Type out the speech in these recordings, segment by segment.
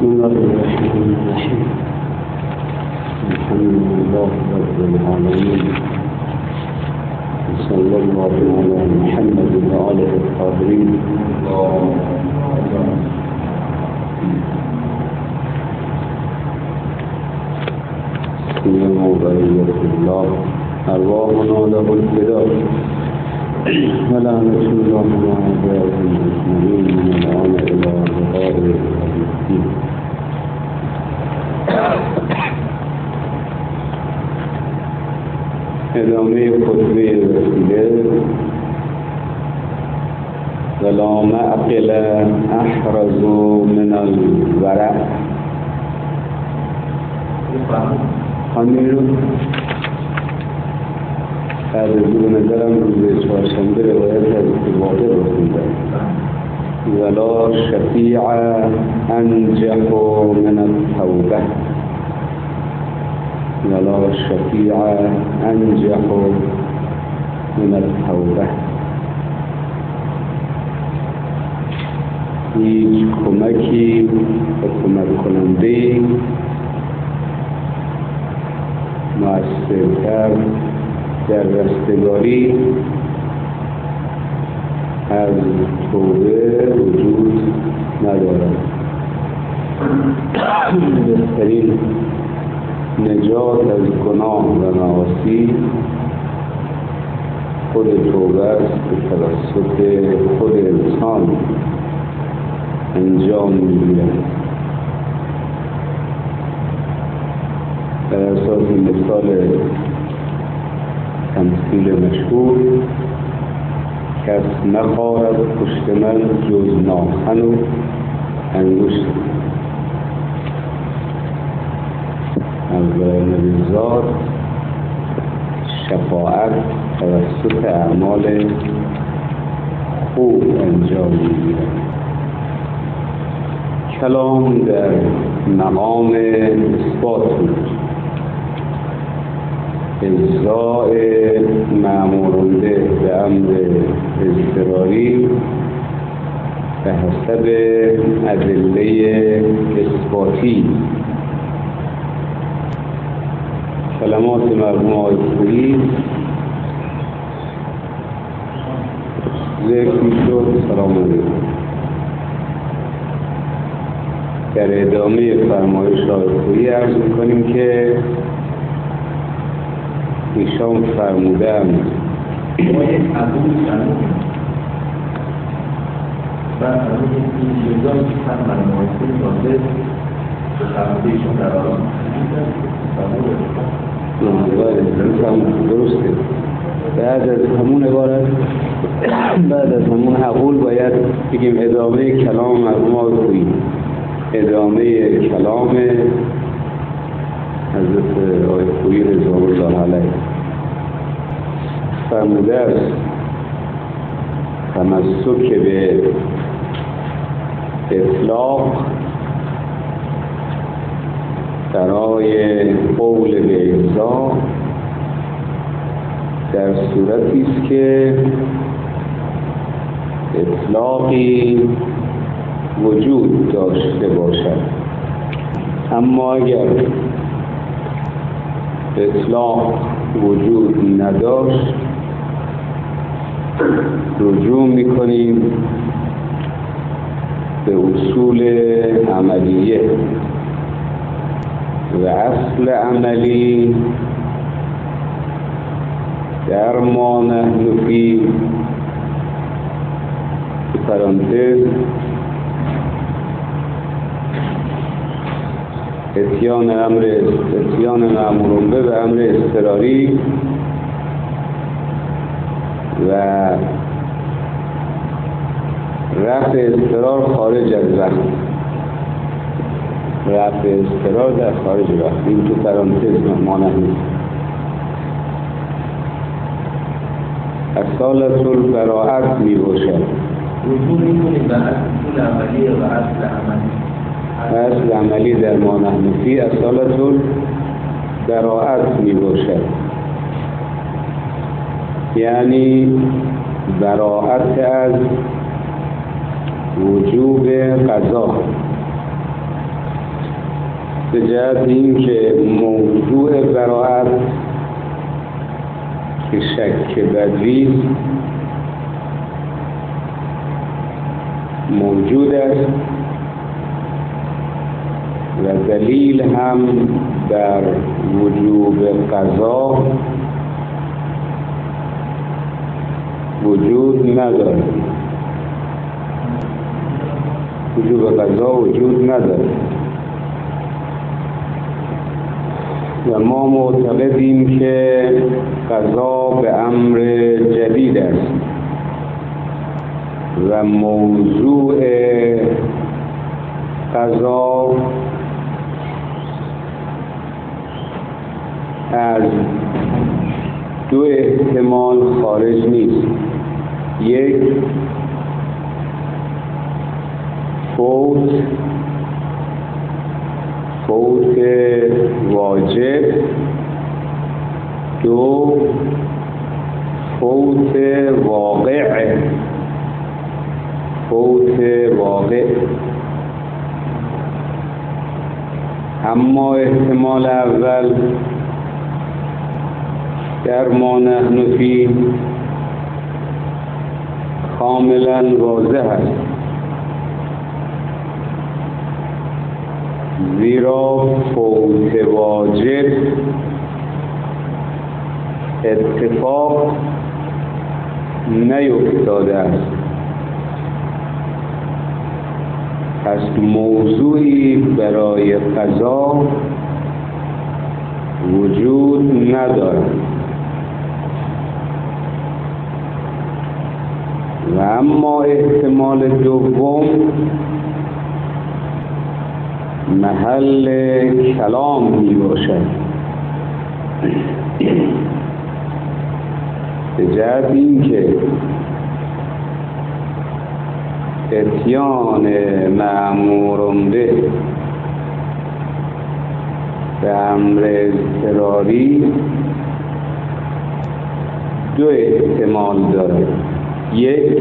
بسم الله الرحمن الرحيم. الحمد لله رب العالمين، صلى الله على محمد وآله الطاهرين. سلام وبركة الله، أرواحنا له الفداء، ولعنة الله على المسلمين من الآن إلى لقاء الدين. ادامه خطبه رسیده ولا معقل احرز من الورع. همین رو بعد از اون نظرم روز چهارشنبه روایت از واقع رو خوندم. ولا شفیع انجح من التوبه، ولا شفیع انجح من التوبه. هیچ کمکی و کمک کننده مؤثرتر در رستگاری از توبه وجود ندارد. بهترین نجات از گناه و معاصی خود توبه است که توسط خود انسان انجام می‌گیرد. بر اساس مثال تمثیل مشهور، کس نخواهد پشت من جز ناخن و انگشت. از نویزاد شفاعت توسط اعمال خوب انجام می‌گیرد. کلام در مقام اثبات بود، اجزاء مأمور به امر اضطراری به حسب ادله اثباتی. کلمات مرحوم آقای پوری ذکر می‌شد. سلام علیکم. در ادامه فرمایش آقای پوری عرض می‌کنیم که ایشان فرمودند ما یک عبود شنید و عبود این جزایی که هم منمایسته داده به فرموده ایشان در آرام درسته. بعد از همون عبارت، بعد از همون حقول باید بگیم ادامه کلام مرحوم آقای پوری، ادامه کلام حضرت آقای پوری رضا الله علیه. فرموده است تمسک به اطلاق برای قول به اجزا در صورتی است که اطلاقی وجود داشته باشد. اما اگر اطلاق وجود نداشت، رجوع میکنیم به اصول عملیه و اصل عملی در ما نحن فی پرانتز اتیان مأمور به امر اضطراری و رفع اضطرار خارج از وقت. رفع اضطرار در خارج وقت، این تو پرانتز مانند اصالت البراءت می باشد. رجوع میکنیم به اصول عملی و اصل عملی. اصل عملی در ما نحن فی اصالت البراءت می باشد، یعنی براءت از وجوب قضا به جهت این که موضوع براءت که شک بدوی موجود است و دلیل هم در وجوب قضا وجود ندارد. وجوب قضا وجود ندارد و ما معتقدیم که قضا به امر جدید است و موضوع قضا از دو احتمال خارج نیست. یک، فوت واجب. دو، فوت واقع. اما احتمال اول در ما نحن فی کاملا واضح است، زیرا فوت واجب اتفاق نیفتاده است. پس موضوعی برای قضا وجود ندارد و اما احتمال دوم محل کلام می باشد، به جهت اینکه اتیان مأمور به امر اضطراری دو احتمال دارد. یک،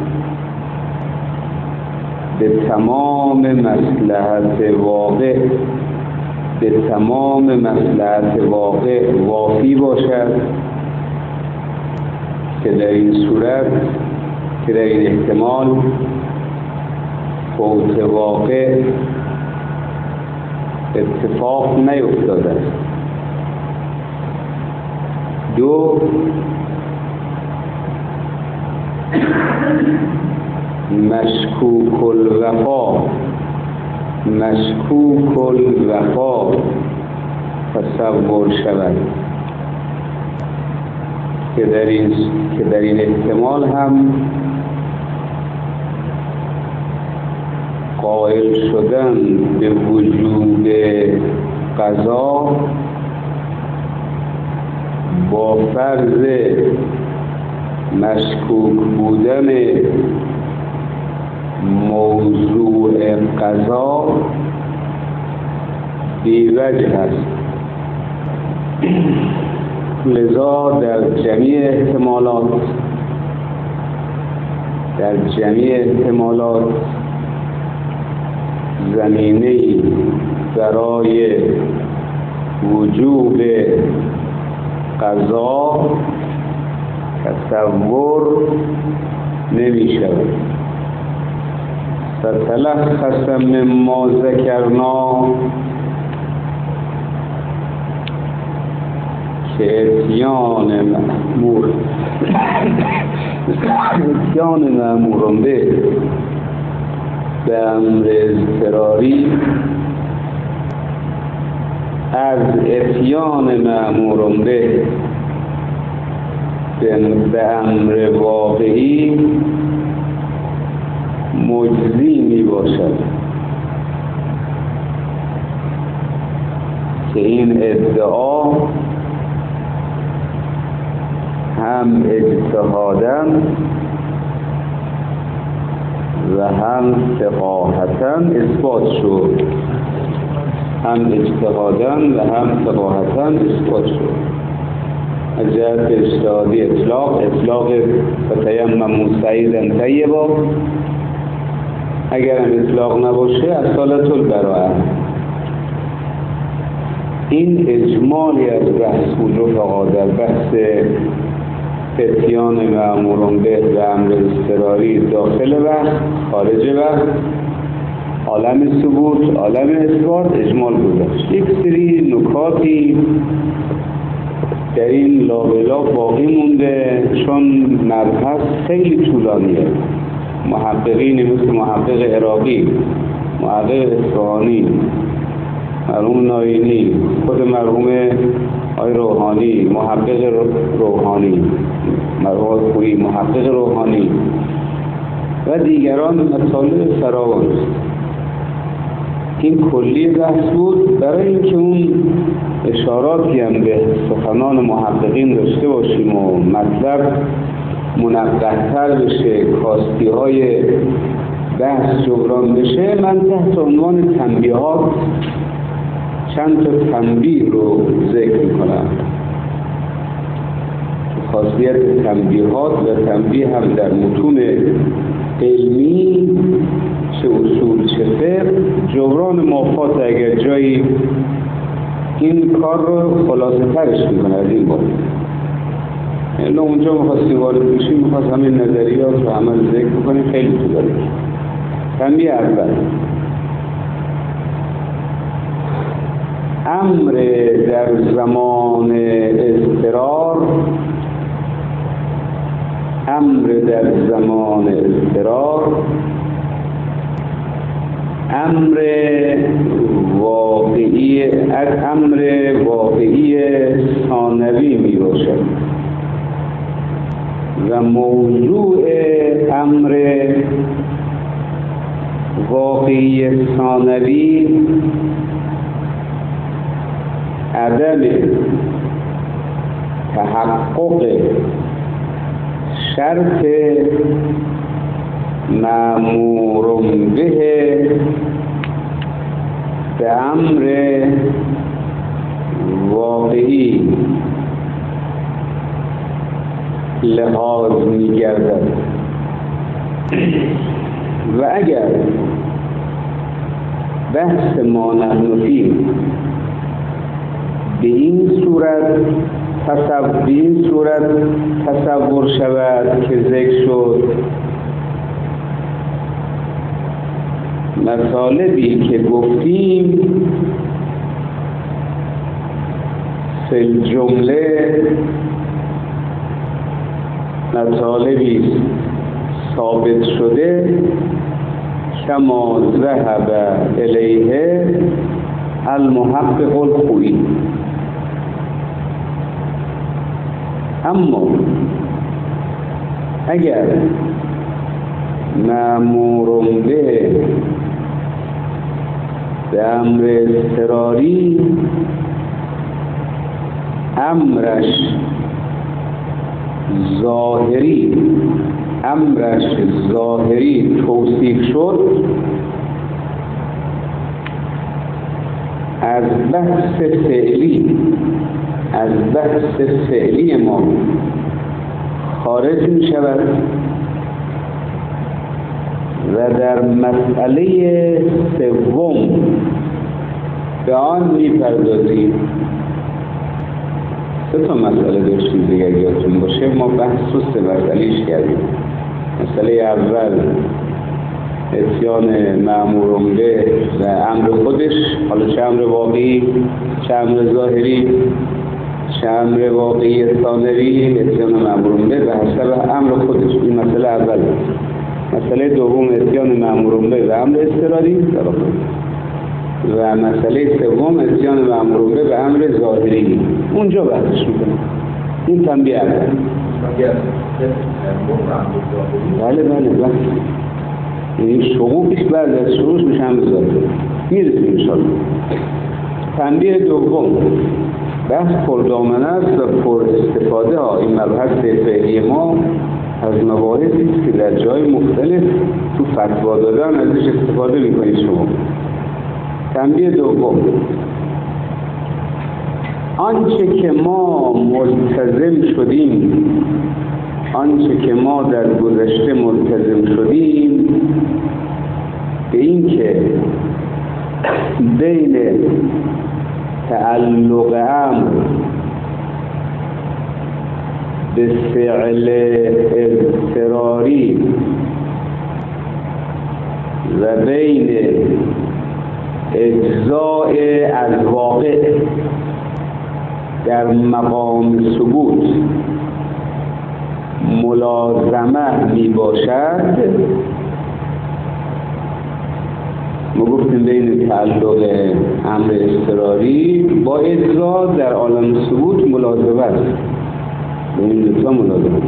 به تمام مصلحت واقع وافی باشد که در این صورت، که در این احتمال فوت واقع اتفاق نیفتاده است. دو، مشکوک الوفا تصور شود که در این احتمال هم قائل شدن به وجوب قضا با فرض مشکوک بودن موضوع قضا بی‌وجه است. لذا در جمیع احتمالات زمینه‌ای برای وجوب قضا تصور نمی شود. فتلخص مما ذکرنا که اتیان مأمور به امر اضطراری از اتیان مأمور به امر واقعی مجزی می باشد که این ادعا هم اجتهادا و هم فقاهتا اثبات شد. از جهت اجتهادی اطلاق فتیمموا صعیدا طیبا، اگر هم اطلاق نباشه اصالت البراءه. این اجمالی از بحث بود رفقا در بحث اتیان مأمور به و امر اضطراری داخل وقت، خارج وقت، عالم ثبوت، عالم اثبات اجمال گذاشت. یک سری نکاتی در این لابلا باقی مونده چون مبحث خیلی طولانیه. محققینی مثل محقق عراقی، محقق اصفهانی، مرحوم ناینی، خود مرحوم آقای روحانی، محقق روحانی، مرحوم خویی، محقق روحانی و دیگران مطالب فراوان. این کلی بحث بود برای اینکه اون اشاراتی هم به سخنان محققین داشته باشیم و مطلب منقح‌تر بشه، کاستی های بحث جبران بشه. من تحت عنوان تنبیهات چند تا تنبیه رو ذکر میکنم. خاصیت تنبیهات و تنبیه هم در متون علمی چه اصول چه فقه جبران مافات اگر جایی این کار رو خلاصه ترش میکنه از این بار. یعنی اونجا میخواستیم وارد بشیم، میخواست همین نظریات رو عمل ذکر بکنیم، خیلی تو داره. تنبیه اول، امر در زمان اضطرار، امر در زمان اضطرار امر واقعی ثانوی می باشد و موضوع امر واقعی ثانوی عدم تحقق شرط مأمور به امر واقعی لحاظ می‌گردد و اگر بحث ما نحن فیه به این صورت تصور شود که ذکر شد، مطالبی که گفتیم فی الجمله مطالبی ثابت شده کما ذهب الیه المحقق الخویی. اما اگر مأمور به امر اضطراری امرش ظاهری توصیف شد، از بحث فعلی ما خارج می شود و در مسئله سوم به آن می پردازیم. سه تا مسئله داشتیم دیگر یادتون باشه، ما بحث رو سه مسئله‌اش کردیم. مسئله اول اتیان مأمور به و امر خودش، حالا چه امر واقعی چه امر ظاهری چه امر واقعی ثانوی، اتیان مأمور به حسب امر خودش. این مسئله اول. مسئله دوم اتیان مأمور به و امر اضطراری و مسئله سوم اتیان مأمور به و امر ظاهری. اونجا بحثش میکنم. این تنبیه اول. بله این شغوبش بعد از شروعش میشه هم ظاهری. میرسیم انشاءالله. تنبیه دوم، بحث پردامنه است و پر استفاده ها. این مبحث فعلی ما از مباحثی است که در جای مختلف تو فتوا دادن ازش استفاده میکنید شما. تنبیه دوم، آنچه که ما ملتزم شدیم، آنچه که ما در گذشته ملتزم شدیم به این که بین تعلق امر به فعل اضطراری و بین اجزاء از واقع در مقام ثبوت ملازمه می باشد، ما گفتیم بین تعلق امر اضطراری با اجزا در عالم ثبوت ملازمه است، بین دوتا ملازمه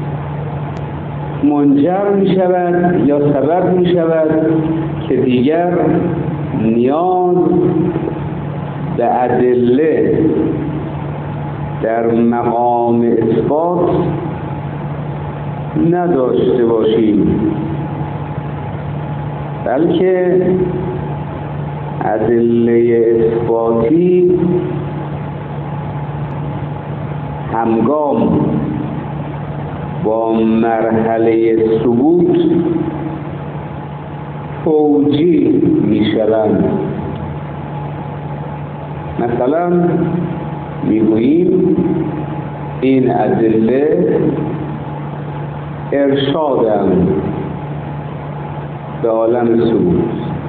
منجر می شود یا سبب می شود که دیگر نیاز به ادله در مقام اثبات نداشته باشیم، بلکه ادله اثباتی همگام با مرحله ثبوت توجیه می شوند. مثلا میگوییم این ادله ارشادند به عالم ثبوت،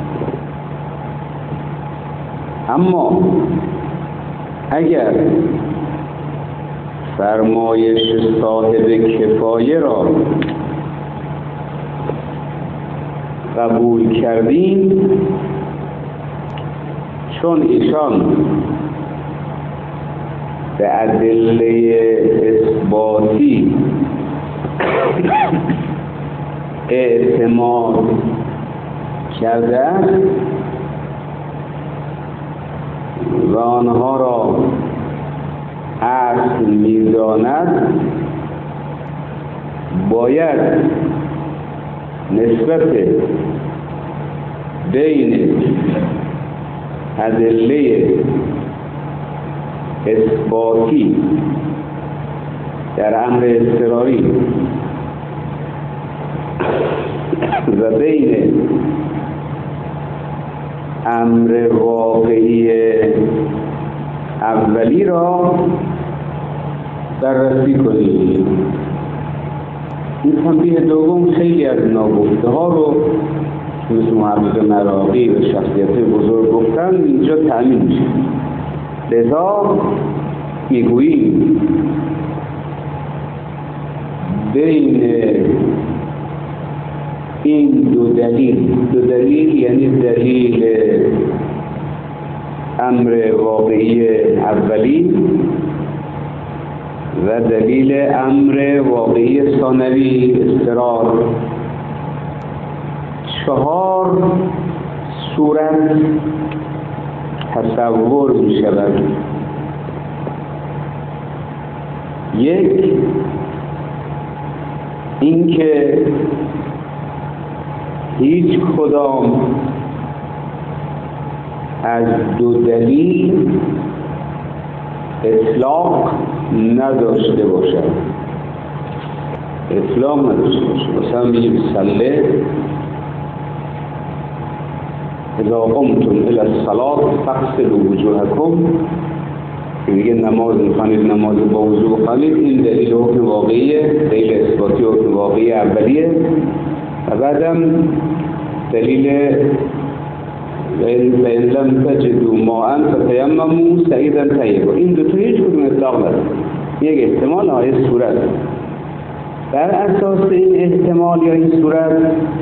اما اگر فرمایش صاحب کفایه را قبول کردیم، چون ایشان به ادله اثباتی اعتماد کردند و آنها را اصل می‌داند، باید نسبت بین ادله اثباتی در امر اضطراری و بین امر واقعی اولی را بررسی کنید. این تنبیه دوم خیلی از ناگفته ها رو مثل محمد مراغی و شخصیت بزرگ گفتن اینجا تأمین میشه. لذا میگوییم بین این دو دلیل یعنی دلیل امر واقعی اولی و دلیل امر واقعی ثانوی اضطرار، 4 صورت تصور می شود. 1 اینکه هیچ کدام از دو دلیل اطلاق نداشته باشد، اطلاق نداشته باشد. مثلا بگیم صله اذا قمتم الى الصلاة فاغسلوا وجوهکم، که میگه نماز میخوانید نماز با وضو بخوانید، این دلیل حکم واقعیه، دلیل اثباتی حکم واقعی اولیه. و بعدم دلیل فإن لم تجدوا ماء فتيمموا صعيدا طيبا، این دو تا هیچ کدوم اطلاق نداره، یک احتمال آیه صورت. بر اساس این احتمال یا این صورت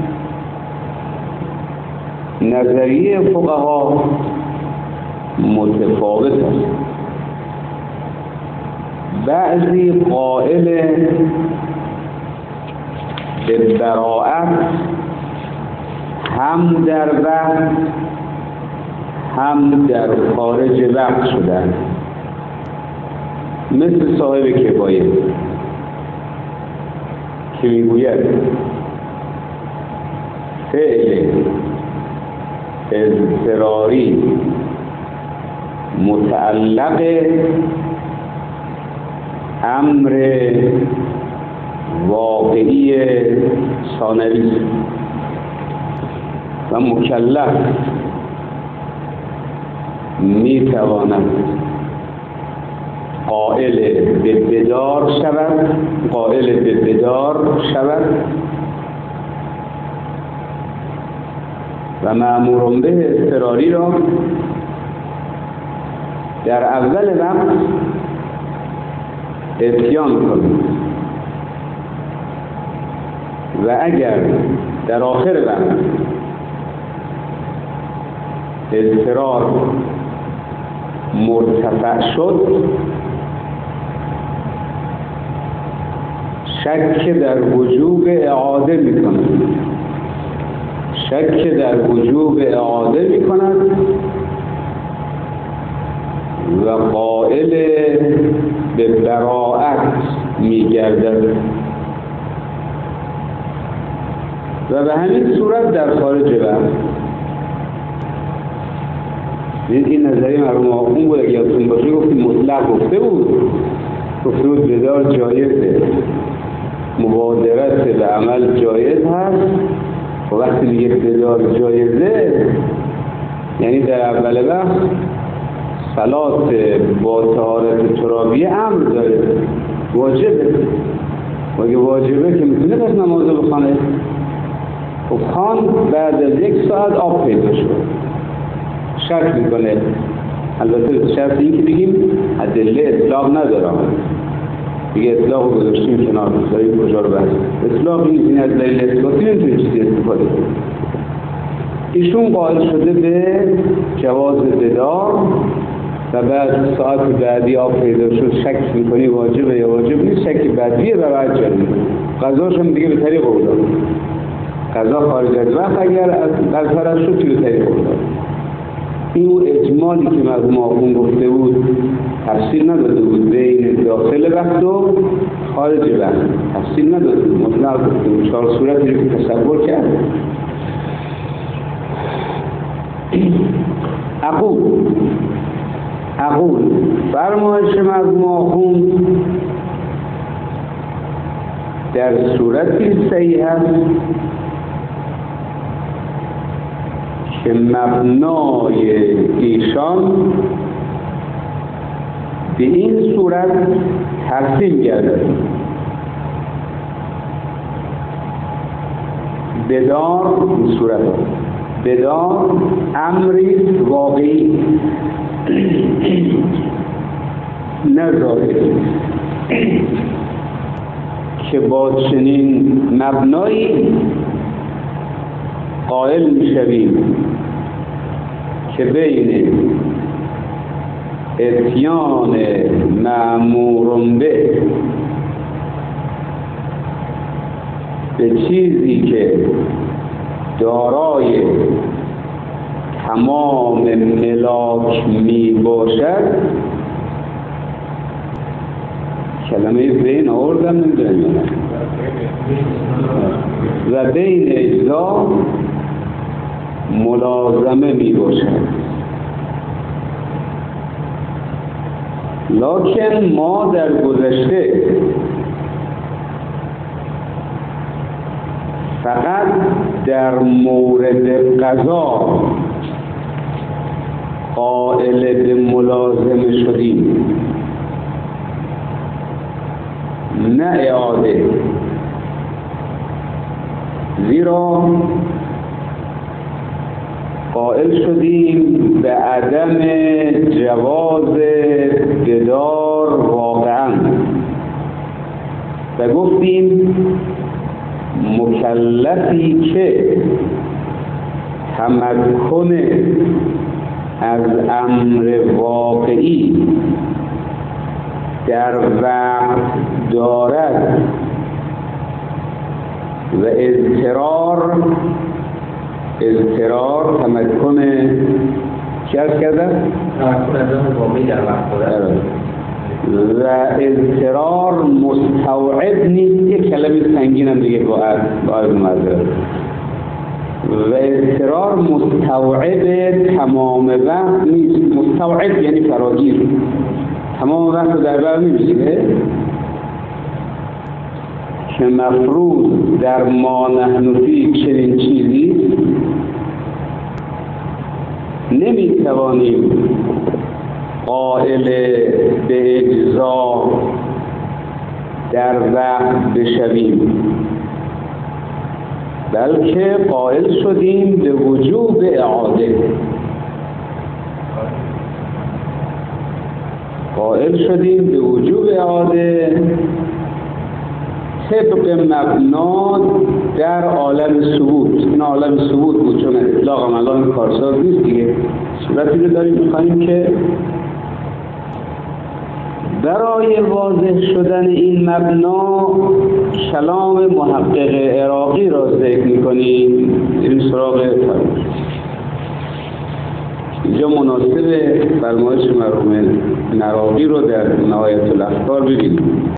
نظریه فقها متفاوت است. بعضی قائل به براءت هم در وقت هم در خارج وقت شدن، مثل صاحب کفایه که میگوید فعل اضطراری متعلق امر واقعی ثانوی و مکلف میتواند قائل به بدار شود و مأمور به اضطراری را در اول وقت اتیان کند و اگر در آخر وقت اضطرار مرتفع شد شک در وجوب اعاده می کند و قائل به براءت می گردد و به همین صورت در خارج وقت. این نظریه مرحوم آخوند بود. اگه یادتون باشه گفتیم مطلق گفته بود بدار جایزه، مبادرت به عمل جایز هست و وقتی دیگه بدار جایزه یعنی در اول وقت صلات با طهارت ترابیه امر داره، واجبه. و اگه واجبه که میتونه پس نماز بخونه. خب خان بعد از 1 ساعت آب پیدا شد، شک میکنه. البته شرط این که بگیم ادله اطلاق نداره، دیگه اطلاق رو گذاشتیم کنار، داریم کجا رو بحث. اطلاق این از دلیل اثباتی نمیتونه چیزی استفاده کنه. ایشون قائل شده به جواز بدار و بعد ساعت بعدی آب پیدا شد، شک میکنی واجبه یا واجب نیست، شک بعدیه و بعد جل میکنی. قضاش هم دیگه به طریق او داد. قضا خارج از وقت اگر از طرف شد توی طریق او داد. این اجمالی که مرحوم آخوند گفته بود تفصیل نداده بود بین داخل وقت و خارج وقت، تفصیل نداده بود، مطلق گفته بود. 4 صورتی رو که تصور کرد. اقول فرمایش مرحوم آخوند در صورتی صحیح است که مبنای ایشان به این صورت تقسیم گردد: بدار این صورت بدار امری واقعی نه ظاهری که با چنین مبنایی قائل میشویم که بین اتیان مأمور به چیزی که دارای تمام ملاک می باشد، کلمه بین آوردم نمیدونم، و بین اجزا ملازمه می باشد. لکن ما در گذشته فقط در مورد قضا قائل به ملازمه شدیم، نه اعاده. زیرا قائل شدیم به عدم جواز بدار واقعا و گفتیم مکلفی که تمکن از امر واقعی در وقت دارد و اضطرار تمکن چی عرض کردن؟ تمکن از امر واقعی در وقت دارد و اضطرار مستوعب نیست. یک کلمه سنگینم دیگه با عرض معذرت. و اضطرار مستوعب تمام وقت نیست. مستوعب یعنی فراگیر، تمام وقت رو در بر نمیگیره که مفروض در ما نحن فی چنین چیزی نمیتوانیم قائل به اجزا در وقت بشویم، بلکه قائل شدیم به وجوب اعاده. قائل شدیم به وجوب اعاده طبق مبنا در عالم ثبوت. این عالم ثبوت بود، چون اطلاق الان کارساز نیست دیگه. صورتی رو داریم می‌خوایم که برای واضح شدن این مبنا کلام محقق عراقی را ذکر می‌کنیم. این سراغ اینجا مناسب فرمایش مرحوم عراقی رو در نهایت الافکار ببینیم.